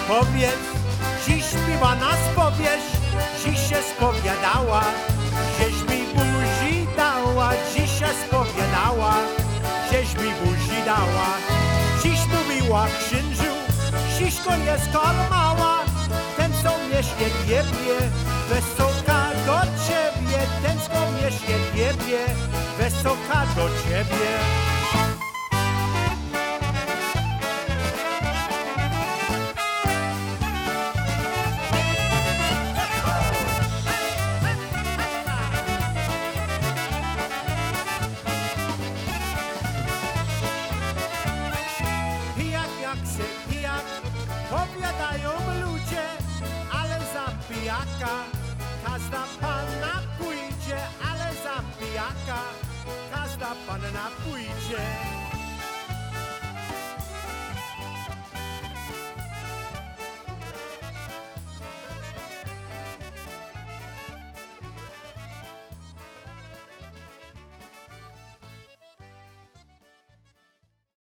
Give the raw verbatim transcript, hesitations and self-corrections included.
Powiedz, dziś miła nas powiesz, dziś się spowiadała, żeś mi buzi dała, dziś się spowiadała, żeś mi buzi dała. Dziś mówiła księżu, dziśko jest mała, ten co mnie świetnie, wysoka do ciebie, ten co mnie świetnie, wysoka do ciebie. Pijak jak se pijak, powiadają ludzie, ale za pijaka każda panna pójdzie, ale za pijaka każda panna pójdzie.